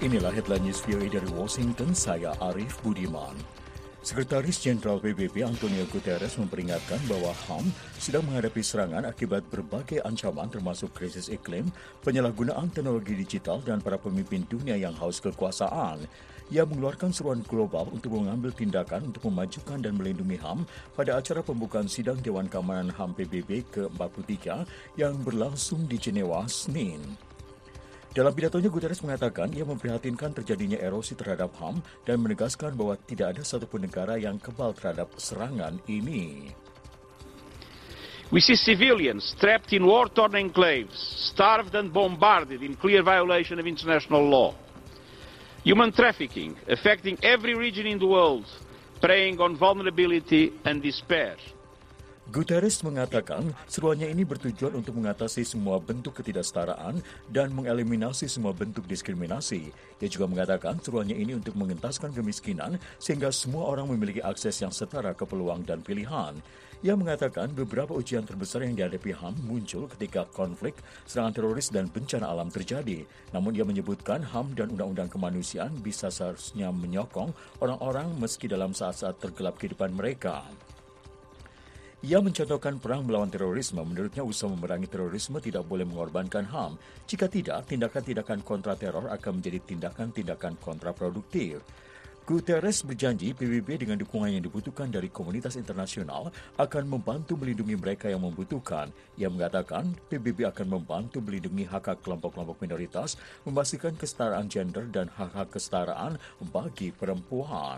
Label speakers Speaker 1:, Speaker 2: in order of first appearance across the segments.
Speaker 1: Inilah headline news VOA dari Washington, saya Arif Budiman. Sekretaris Jenderal PBB Antonio Guterres memperingatkan bahwa HAM sedang menghadapi serangan akibat berbagai ancaman termasuk krisis iklim, penyalahgunaan teknologi digital dan para pemimpin dunia yang haus kekuasaan. Ia mengeluarkan seruan global untuk mengambil tindakan untuk memajukan dan melindungi HAM pada acara pembukaan sidang Dewan Keamanan HAM PBB ke-43 yang berlangsung di Jenewa, Senin. Dalam pidatonya, Guterres mengatakan ia memprihatinkan terjadinya erosi terhadap HAM dan menegaskan bahwa tidak ada satupun negara yang kebal terhadap serangan ini.
Speaker 2: We see civilians trapped in war-torn enclaves, starved and bombarded in clear violation of international law. Human trafficking affecting every region in the world, preying on vulnerability and despair.
Speaker 1: Guterres mengatakan seruannya ini bertujuan untuk mengatasi semua bentuk ketidaksetaraan dan mengeliminasi semua bentuk diskriminasi. Ia juga mengatakan seruannya ini untuk mengentaskan kemiskinan sehingga semua orang memiliki akses yang setara ke peluang dan pilihan. Ia mengatakan beberapa ujian terbesar yang dihadapi HAM muncul ketika konflik, serangan teroris dan bencana alam terjadi. Namun ia menyebutkan HAM dan undang-undang kemanusiaan bisa seharusnya menyokong orang-orang meski dalam saat-saat tergelap kehidupan mereka. Ia mencontohkan perang melawan terorisme. Menurutnya usaha memerangi terorisme tidak boleh mengorbankan HAM. Jika tidak, tindakan-tindakan kontra teror akan menjadi tindakan-tindakan kontraproduktif. Guterres berjanji PBB dengan dukungan yang dibutuhkan dari komunitas internasional akan membantu melindungi mereka yang membutuhkan. Ia mengatakan PBB akan membantu melindungi hak-hak kelompok-kelompok minoritas, memastikan kesetaraan gender dan hak-hak kesetaraan bagi perempuan.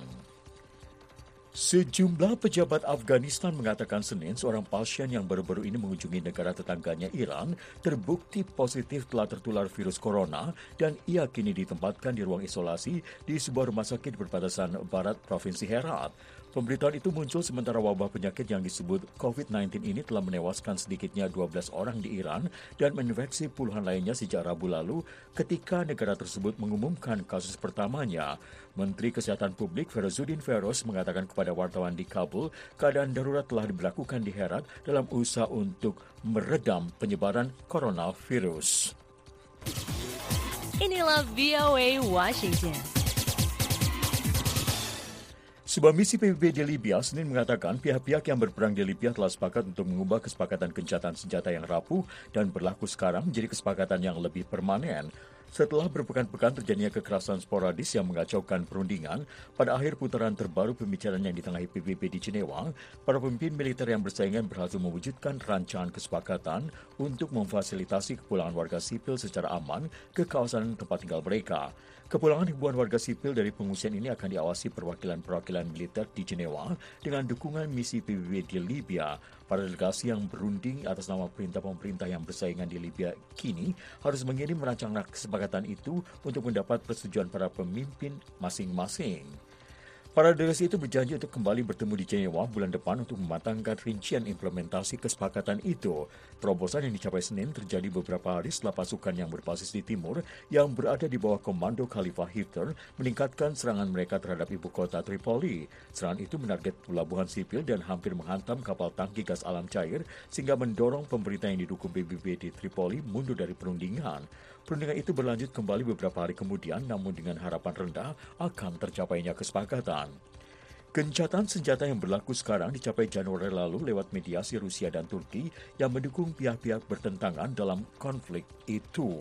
Speaker 1: Sejumlah pejabat Afghanistan mengatakan Senin seorang pasien yang baru-baru ini mengunjungi negara tetangganya Iran terbukti positif telah tertular virus corona dan ia kini ditempatkan di ruang isolasi di sebuah rumah sakit berbatasan barat Provinsi Herat. Pemberitaan itu muncul sementara wabah penyakit yang disebut COVID-19 ini telah menewaskan sedikitnya 12 orang di Iran dan menginfeksi puluhan lainnya sejak Rabu lalu ketika negara tersebut mengumumkan kasus pertamanya. Menteri Kesehatan Publik Ferozuddin Feroz mengatakan kepada wartawan di Kabul keadaan darurat telah diberlakukan di Herat dalam usaha untuk meredam penyebaran coronavirus.
Speaker 3: Inilah VOA Washington.
Speaker 1: Sebuah misi PBB di Libya Senin mengatakan pihak-pihak yang berperang di Libya telah sepakat untuk mengubah kesepakatan gencatan senjata yang rapuh dan berlaku sekarang menjadi kesepakatan yang lebih permanen. Setelah berpekan-pekan terjadinya kekerasan sporadis yang mengacaukan perundingan, pada akhir putaran terbaru pembicaraan yang ditengahi PBB di Jenewa, para pemimpin militer yang bersaingan berhasil mewujudkan rancangan kesepakatan untuk memfasilitasi kepulangan warga sipil secara aman ke kawasan tempat tinggal mereka. Kepulangan ribuan warga sipil dari pengungsian ini akan diawasi perwakilan-perwakilan militer di Jenewa dengan dukungan misi PBB di Libya. Para delegasi yang berunding atas nama perintah pemerintah yang bersaingan di Libya kini harus mengirim rancangan kesepakatan itu untuk mendapat persetujuan para pemimpin masing-masing. Para delegasi itu berjanji untuk kembali bertemu di Jenewa bulan depan untuk mematangkan rincian implementasi kesepakatan itu. Terobosan yang dicapai Senin terjadi beberapa hari setelah pasukan yang berbasis di timur yang berada di bawah komando Khalifah Haftar meningkatkan serangan mereka terhadap ibu kota Tripoli. Serangan itu menarget pelabuhan sipil dan hampir menghantam kapal tangki gas alam cair sehingga mendorong pemerintah yang didukung PBB di Tripoli mundur dari perundingan. Perundingan itu berlanjut kembali beberapa hari kemudian, namun dengan harapan rendah akan tercapainya kesepakatan. Gencatan senjata yang berlaku sekarang dicapai Januari lalu lewat mediasi Rusia dan Turki yang mendukung pihak-pihak bertentangan dalam konflik itu.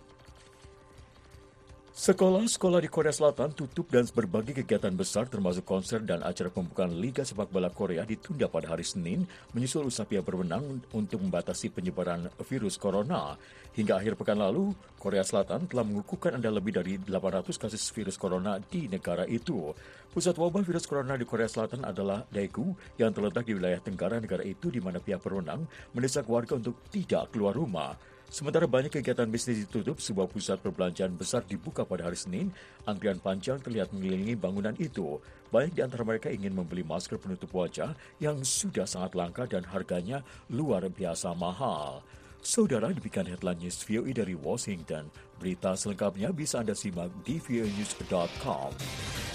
Speaker 1: Sekolah-sekolah di Korea Selatan tutup dan berbagai kegiatan besar termasuk konser dan acara pembukaan Liga Sepak Bola Korea ditunda pada hari Senin menyusul usaha pihak berwenang untuk membatasi penyebaran virus corona. Hingga akhir pekan lalu, Korea Selatan telah mengukuhkan ada lebih dari 800 kasus virus corona di negara itu. Pusat wabah virus corona di Korea Selatan adalah Daegu yang terletak di wilayah tenggara negara itu di mana pihak berwenang mendesak warga untuk tidak keluar rumah. Sementara banyak kegiatan bisnis ditutup, sebuah pusat perbelanjaan besar dibuka pada hari Senin. Antrian panjang terlihat mengelilingi bangunan itu. Banyak di antara mereka ingin membeli masker penutup wajah yang sudah sangat langka dan harganya luar biasa mahal. Saudara, demikian headline news VOA dari Washington. Berita selengkapnya bisa Anda simak di voanews.com.